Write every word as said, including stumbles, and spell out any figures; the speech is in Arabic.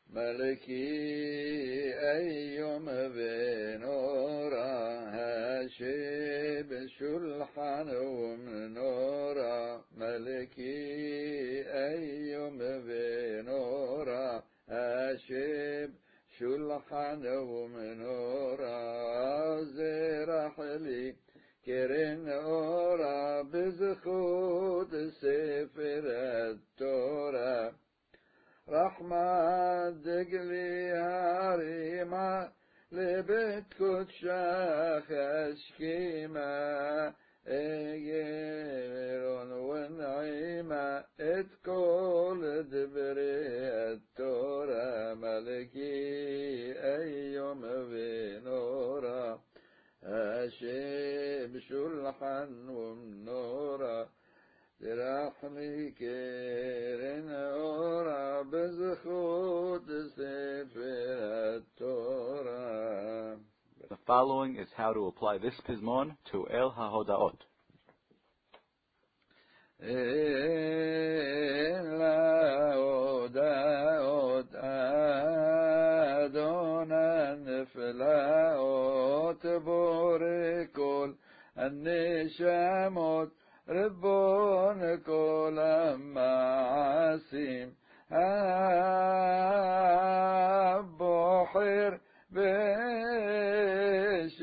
ملكي أيوم بنورا هاشب شلحن ومنورا ملكي أيوم بنورا هاشب شلحن ومنورا زرحلي كرن أورا بزخود سفر التورا رحمة دقلي هاريما لبت كتشاخ أشكيما إيجيرون ونعيما اتكول دبري التورا ملكي أيوم بنورا هاشب شلحن ومنورا ترحمي كيرن أورا بزخوت سفر التورا. The following is how to apply this pizmon to El HaHodaot. El HaHodaot Adonan Neflaot Borikol النشامot ربون كل معاسيم البحر بشمس